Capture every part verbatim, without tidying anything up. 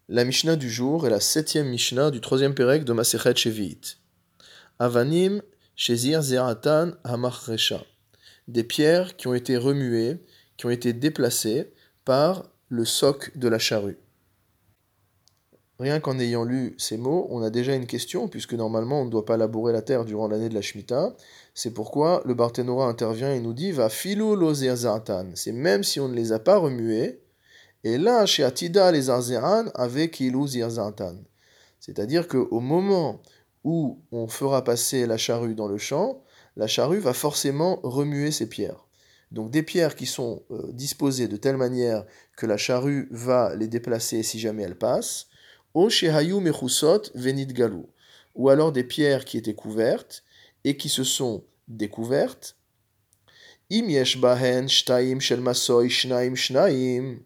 La Mishnah du jour est la septième Mishnah du troisième Pérec de Masechet Shevi'it. Avanim Shezir Zeratan Hamachresha. Des pierres qui ont été remuées, qui ont été déplacées par le soc de la charrue. Rien qu'en ayant lu ces mots, on a déjà une question, puisque normalement on ne doit pas labourer la terre durant l'année de la Shemitah. C'est pourquoi le Barthénora intervient et nous dit Va filou lo zeratan. C'est même si on ne les a pas remuées. Et là, chez Atida les Arzeran avec Ilou Zirzatan. C'est-à-dire qu'au moment où on fera passer la charrue dans le champ, la charrue va forcément remuer ces pierres. Donc des pierres qui sont euh, disposées de telle manière que la charrue va les déplacer si jamais elles passent, O Shehayu Mechusot Venit Galou, ou alors des pierres qui étaient couvertes et qui se sont découvertes. Im Yesh Bahen Shtaim Shel Masoy Shnaim Shnaim.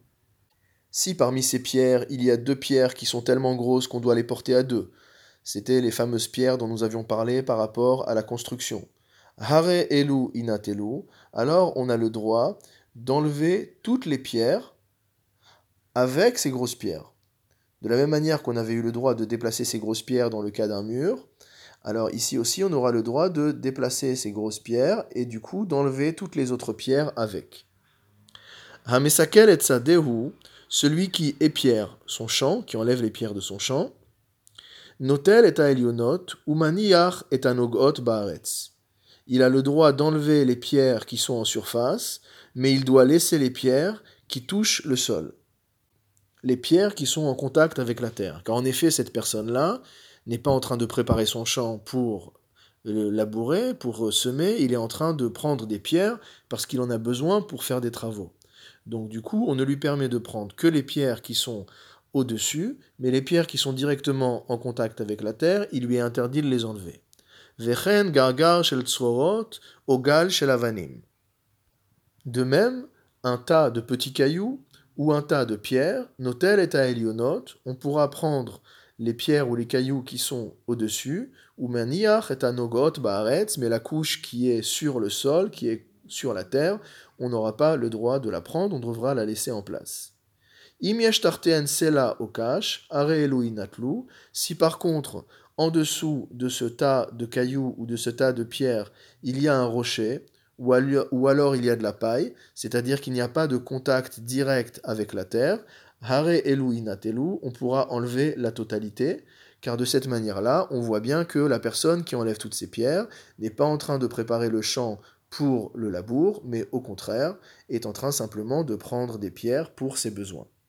Si parmi ces pierres, il y a deux pierres qui sont tellement grosses qu'on doit les porter à deux, c'était les fameuses pierres dont nous avions parlé par rapport à la construction. Hare elu inatelu, alors on a le droit d'enlever toutes les pierres avec ces grosses pierres. De la même manière qu'on avait eu le droit de déplacer ces grosses pierres dans le cas d'un mur, alors ici aussi on aura le droit de déplacer ces grosses pierres et du coup d'enlever toutes les autres pierres avec. Hamesakel et tzadehu, celui qui épierre son champ, qui enlève les pierres de son champ, notel et aelionot, ou maniach et anogot baaretz. Il a le droit d'enlever les pierres qui sont en surface, mais il doit laisser les pierres qui touchent le sol. Les pierres qui sont en contact avec la terre. Car en effet, cette personne-là n'est pas en train de préparer son champ pour le labourer, pour semer, il est en train de prendre des pierres parce qu'il en a besoin pour faire des travaux. Donc du coup, on ne lui permet de prendre que les pierres qui sont au-dessus, mais les pierres qui sont directement en contact avec la terre, il lui est interdit de les enlever. Vechen gargar shel tzorot, ogal shel avanim. De même, un tas de petits cailloux ou un tas de pierres, notel et aelionot, on pourra prendre les pierres ou les cailloux qui sont au-dessus, ou maniach et anogot baaretz, mais la couche qui est sur le sol, qui est sur la terre, on n'aura pas le droit de la prendre, on devra la laisser en place. Im yesh tartean sela okash, are elu inatlu, si par contre, en dessous de ce tas de cailloux ou de ce tas de pierres, il y a un rocher, ou alors il y a de la paille, c'est-à-dire qu'il n'y a pas de contact direct avec la terre, hare elu inatelu, on pourra enlever la totalité, car de cette manière-là, on voit bien que la personne qui enlève toutes ces pierres n'est pas en train de préparer le champ pour le labour, mais au contraire, est en train simplement de prendre des pierres pour ses besoins.